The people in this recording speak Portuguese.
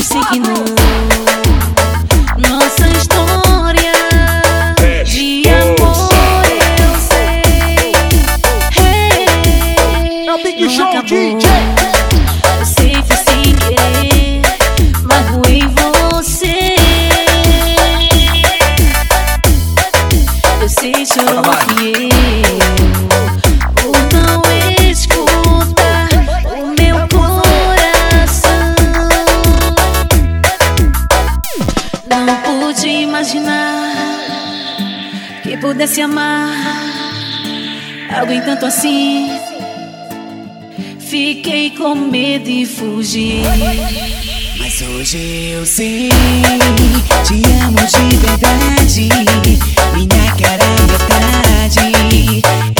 sei que não. Nossa história de amor eu sei. Hey, É o Big não Show acabou. DJ. Eu sei que sem querer magoei você. Eu sei, chorou que eu por não escutar o meu coração. Não pude imaginar que pudesse amar alguém tanto assim. Fiquei com medo e fugi. Mas hoje eu sei, te amo de verdade. Minha cara é metade.